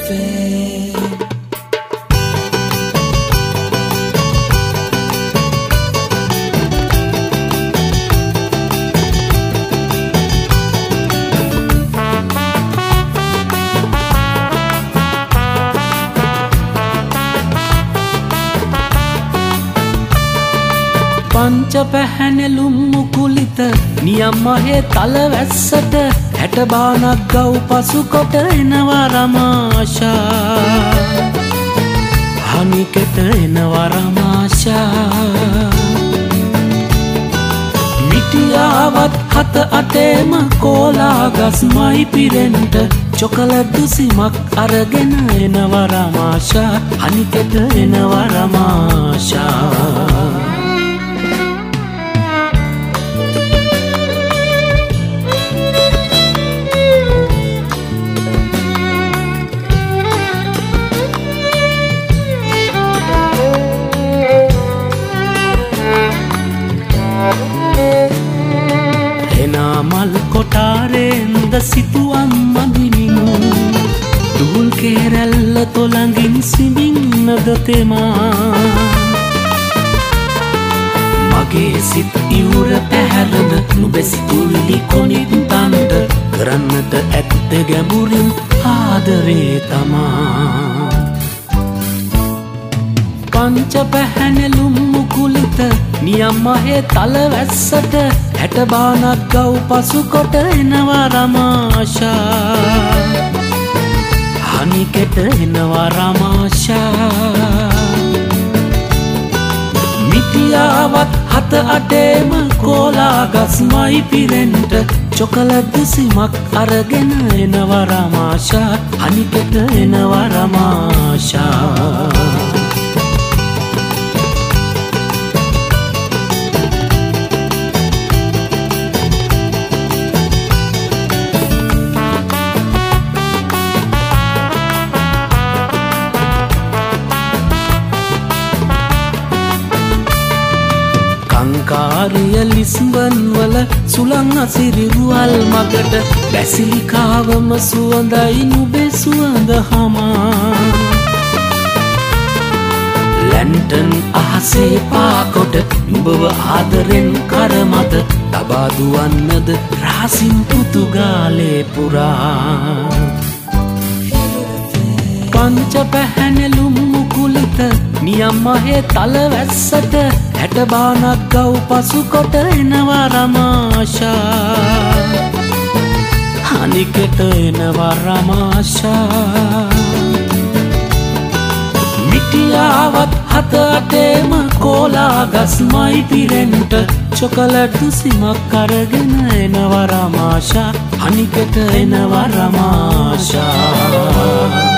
පංච පැහැනෙලුම් මුකුලිත නියම්මහේ තලවැස්සට හැට බානක් ගව් පසු කොට එනවා රමාෂා හනිකට එනවා රමාෂා මිටියාවත් හත අටේම කෝලා ගස්මයි පිරෙන්ට චොකලට් දුසිමක් අරගෙන එනවා රමාෂා හනිකට එනවා රමාෂා මල් කොටාරෙන්ද සිතුවම් මඳිනිමු දුල් කේරැල්ල තොළඟින් සිඹින්නද තෙමා මගේ සිත් ඉවුර පැහැරන නුබැසි තුල්ලි කොනිත් තන්ට කරන්නට ඇත්ත ගැඹුරින් ආදරේ තමා පංච පැහැනෙලුම් මුකුලිත නියම්මහේ තලවැස්සට හැට බානක් ගව් පසු කොට එනවා රමාෂා හනිකට එනවා රමාෂා මිටියාවත් හත අටේම කෝලා ගස්මයි පිරෙන්ට චොකලට් දුසිමක් අරගෙන එනවා රමාෂා හනිකට එනවා රමාෂා කාරිය ලිස්බන් වල සුළං අසිරි රුවල් මගට බැසිලිකාවම සුවඳයි නුබේ සුවඳ හමා ලැන්ටන් අහසේ පාකොට නුබව ආදරෙන් කරමත තබා දුවන්නද රාසින් පුතුගාලේ පුරා පංච පැහැනෙලුම් මුකුලිත නියම්මහේ තලවැස්සට හැට බානක් ගව් පසු කොට එනවා රමාෂා හනිකට එනවා රමාෂා මිටියාවත් හත අටේම කෝලා ගස්මයි පිරෙන්ට චොකලට් දුසිමක් අරගෙන එනවා රමාෂා හනිකට එනවා රමාෂා